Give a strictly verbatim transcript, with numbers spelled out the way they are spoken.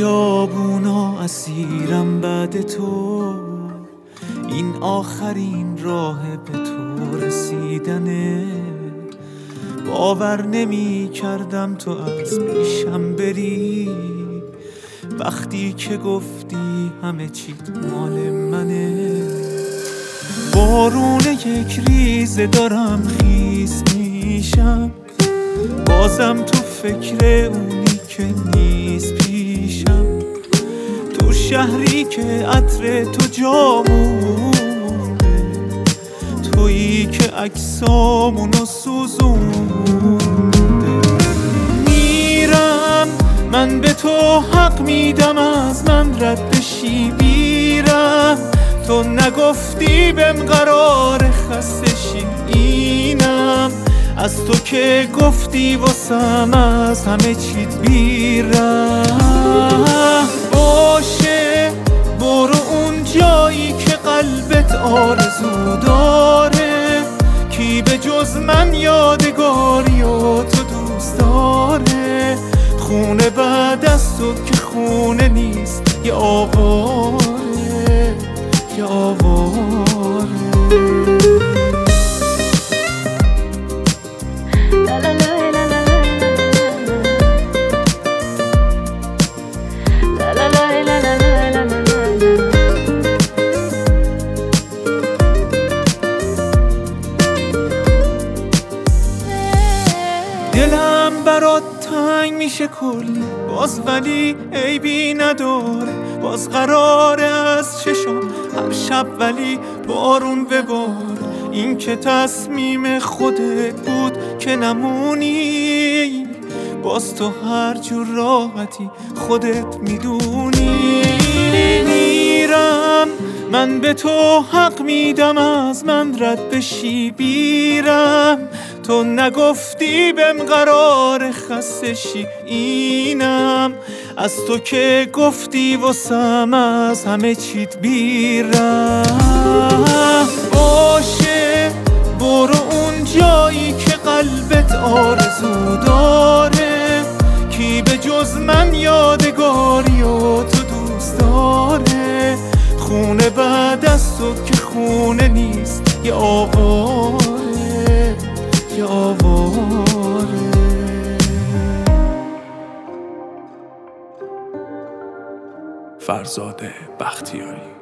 خیابونا اسیرم بعد تو، این آخرین راه به تو رسیدنه. باور نمی کردم تو از پیشم بری، وقتی که گفتی همه چیت مال منه. بارون یک ریزه دارم خیس میشم، بازم تو فکر اونی که نیست پیشم. تو شهری که عطر تو جامونه، تویی که عکسامونو سوزونده. میرم من به تو حق میدم، از من رد بشی بیرم. تو نگفتی بهم قرار خسته شی، اینم از تو که گفتی واسم از همه چیت بیرم. باشه برو اون جایی که قلبت آرزو داره، کی به جز من یادگاری و تو دوست داره. خونه بعد از تو که خونه نیست، یه آواره یه آواره. دلم برات تنگ میشه کلی باز، ولی عیبی نداره. باز قراره از چشم هر شب ولی بارون بباره. این که تصمیم خودت بود که نمونی، باز تو هر جور راحتی خودت میدونی. میرم من به تو حق میدم، از من رد بشی بیرم. تو نگفتی بهم قرار خسته شی، اینم از تو که گفتی واسم از همه چیت بیرم. باشه برو اون جایی که قلبت آرزو داره، کی به جز من یادگاری و تو دوست داره. خونه بعد از تو که خونه نیست، یه آواره یه آواره. فرزاد بختیاری.